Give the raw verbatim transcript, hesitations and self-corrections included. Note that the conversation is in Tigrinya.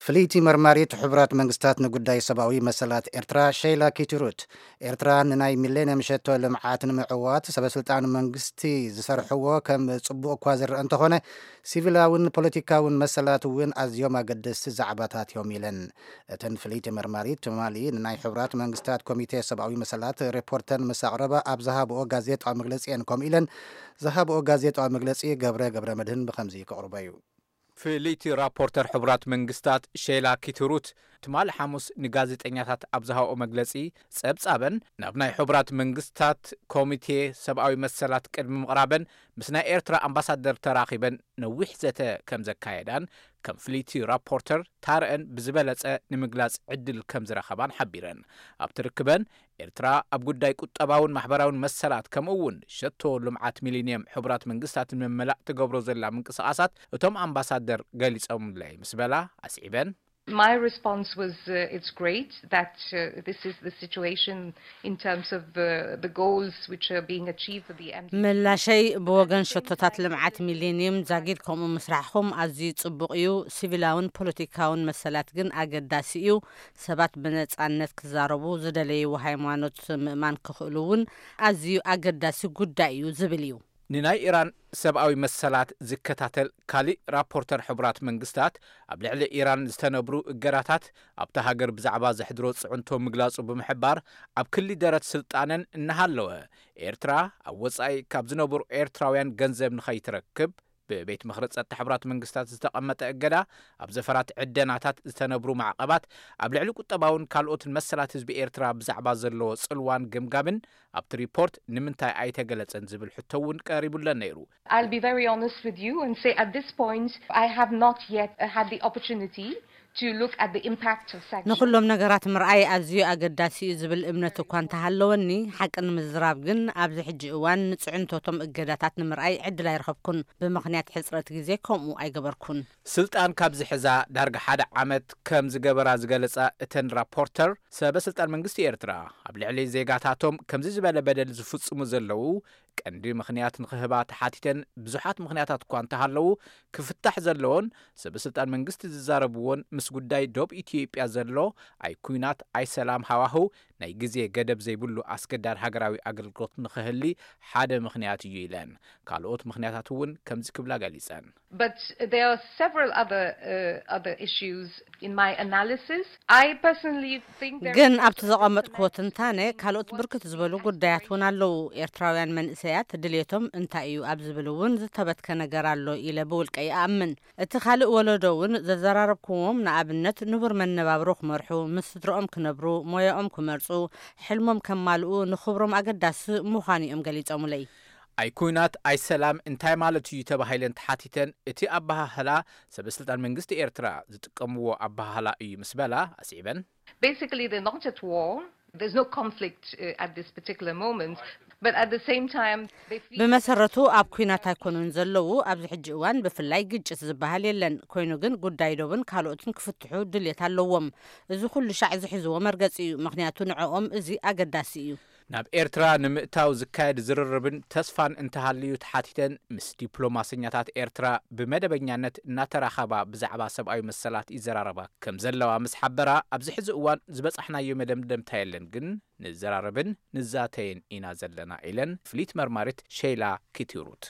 ፍልይቲ መርማሪት ሕቡራት መንግስታት ንጉዳይ ሰብኣዊ መሰላት ኤርትራ ሼይላ ኪትሩት ኤርትራ ንናይ ሚሌንየም ሸቶ ልምዓት ንምዕዋት ሰበስልጣን መንግስቲ ዝሰርሕዎ ከም ጽቡቕ እኳ ዝርአ እንተኾነ ሲቪላውን ፖለቲካውን መሰላት እውን ኣዝዮም ኣገደስቲ ዛዕባታት እዮም ኢለን። እተን ፍልይቲ መርማሪት ትማሊ ንናይ ሕቡራት መንግስታት ኮሚቴ ሰብኣዊ መሰላት ሪፖርተን ምስ ኣቕረባ ኣብ ዝሃብኦ ጋዜጣዊ መግለጺአን ከምኡ ኢለን ዝሃብኦ ጋዜጣዊ መግለጺ ገብረ ገብረ መድህን ብኸምዚ ከቕርቦ እዩ። ፍልይቲ ራፖርተር ሕቡራት መንግስታት ሼይላ ኪትሩት ትማል ሐሙስ ንጋዜጠኛታት ኣብ ዝሃብኦ መግለጺ ጸብጻበን ናብ ናይ ሕቡራት መንግስታት ኮሚቴ ሰብኣዊ መሰላት ቅድሚ ምቕራበን ምስ ናይ ኤርትራ ኣምባሳደር ተራኺበን ነዊሕ ዘተ ከም ዘካየዳን ከም ፍልይቲ ራፖርተር ታርአን ብዝበለጸ ንምግላጽ ዕድል ከም ዝረኸባን ሓቢረን። ኣብ ትርክበን ኤርትራ ኣብ ጉዳይ ቁጠባውን ማሕበራውን መሰላት ከምኡውን ሸቶ ልምዓት ሚሊኒየም ሕቡራት መንግስታት ንምምላእ ትገብሮ ዘላ ምንቅስቓሳት እቶም ኣምባሳደር ገሊጾምለይ ምስ በላ ኣስዒበን My response was uh, it's great that uh, this is the situation in terms of uh, the goals which are being achieved for the M D. ملاشي بوغن شتوتات لمعات ميلينيوم زاغيدكم مسرحكم ازي ጽቡቕ እዩ ሲቪላውን ፖለቲካውን መሰላት ግን ኣገዳሲ እዩ ሰባት ብነጻነት ክዛረቡ ዝደለዩ ሃይማኖት ምእማን ክኽእሉውን ኣዝዩ ኣገዳሲ ጉዳይ እዩ ዝብል እዩ። ንናይ ኢራን ሰብኣዊ መሰላት ዝከታተል ካሊእ ራፖርተር ሕቡራት መንግስታት ኣብ ልዕሊ ኢራን ዝተነብሩ እገራታት ኣብታ ሃገር ብዛዕባ ዘሕድሮ ጽዕንቶ ምግላጹ ብምሕባር ኣብ ክሊ ደረት ስልጣነን እናሃለወ ኤርትራ ኣብ ወጻኢ ካብ ዝነብሩ ኤርትራውያን ገንዘብ ንኸይትረክብ በቤት ምኽሪ ጸጥታ ሕቡራት መንግስታት ዝተቐመጠ እገዳ ኣብ ዘፈራት ዕደናታት ዝተነብሩ ማዕቐባት ኣብ ልዕሊ ቁጠባውን ካልኦትን መሰላት ህዝቢ ኤርትራ ብዛዕባ ዘለዎ ጽልዋን ግምጋምን ኣብቲ ሪፖርት ንምንታይ ኣይተገለጸን ዝብል ሕቶ እውን ቀሪቡለን ነይሩ። I'll be very honest with you and say at this point I have not yet uh, had the opportunity to look at the impact of sanctions. ንኹሎም ነገራት ምርኣይ ኣዝዩ ኣገዳሲ እዩ ዝብል እምነት እኳ እንተሃለወኒ ሓቅን ምዝራብ ግን ኣብዚ ሕጂ እዋን ንጽዕንቶቶም እገዳታት ንምርኣይ ዕድል ኣይረኸብኩን ብምኽንያት ሕፅረት ግዜ ከምኡ ኣይገበርኩን። ስልጣን ካብ ዝሕዛ ዳርጋ ሓደ ዓመት ከም ዝገበራ ዝገለጻ እተን ራፖርተር ሰበስልጣን መንግስቲ ኤርትራ ኣብ ልዕሊ ዜጋታቶም ከምዚ ዝበለ በደል ዝፍጽሙ ዘለዉ ቀንዲ ምኽንያት ንኽህባ ተሓቲተን ብዙሓት ምኽንያታት እኳ እንተሃለዉ ክፍታሕ ዘለዎን ሰበስልጣን መንግስቲ ዝዛረብዎን ምስ ጉዳይ ዶብ ኢትዮጵያ ዘሎ ኣይ ኩናት ኣይ ሰላም ሃዋህው ናይ ግዜ ገደብ ዘይብሉ ኣስገዳድ ሃገራዊ ኣገልግሎት ንኽህሊ ሓደ ምኽንያት እዩ ኢለን ካልኦት ምኽንያታት እውን ከምዚ ክብላ ገሊጸን። But there are several other uh, other issues in my analysis. I personally think there ግን ኣብቲ ዘቐመጥክዎ ትንታነ ካልኦት ብርክት ዝበሉ ጉዳያት እውን ኣለዉ። ኤርትራውያን መንእሰያት ድሌቶም እንታይ እዩ ኣብ ዝብል እውን ዝተበትከ ነገር ኣሎ ኢለ ብውልቀይ ኣምን። እቲ ካልእ ወለዶ እውን ዘዘራረብክዎም ንኣብነት ንቡር መነባብሮ ክመርሑ ምስ ስድሮኦም ክነብሩ ሞያኦም ክመርጹ ሕልሞም ከማልኡ ንኽብሮም ኣገዳሲ ምዃኑ እዮም ገሊጾሙለይ። ኣይ ኩናት ኣይ ሰላም እንታይ ማለት እዩ ተባሂለን ተሓቲተን እቲ ኣባሃህላ ሰበስልጣን መንግስቲ ኤርትራ ዝጥቀምዎ ኣባሃህላ እዩ ምስ በላ ኣስዒበን basically they're not at war. There's no conflict uh, at this particular moment. But at the same time they feel ብመሰረቱ ኣብ ኩናት ኣይኮኑን ዘለዉ ኣብዚ ሕጂ እዋን ብፍላይ ግጭት ዝበሃል የለን ኮይኑ ግን ጉዳይ ዶብን ካልኦትን ክፍትሑ ድሌት ኣለዎም። እዚ ኩሉ ሻዕ ዝሕዝዎ መርገፂ እዩ ምክንያቱ ንዕኦም እዚ ኣገዳሲ እዩ። ናብ ኤርትራ ንምእታው ዝካየድ ዝርርብን ተስፋን እንተሃልዩ ተሓቲተን ምስ ዲፕሎማስኛታት ኤርትራ ብመደበኛነት እናተራኸባ ብዛዕባ ሰብኣዊ መሰላት ይዘራረባ ከም ዘለዋ ምስ ሓበራ ኣብዚ ሕዚ እዋን ዝበጻሕናዮ መደምደምታ የለን ግን ንዘራረብን ንዛተይን ኢና ዘለና ኢለን ፍሊት መርማሪት ሼይላ ኪትሩት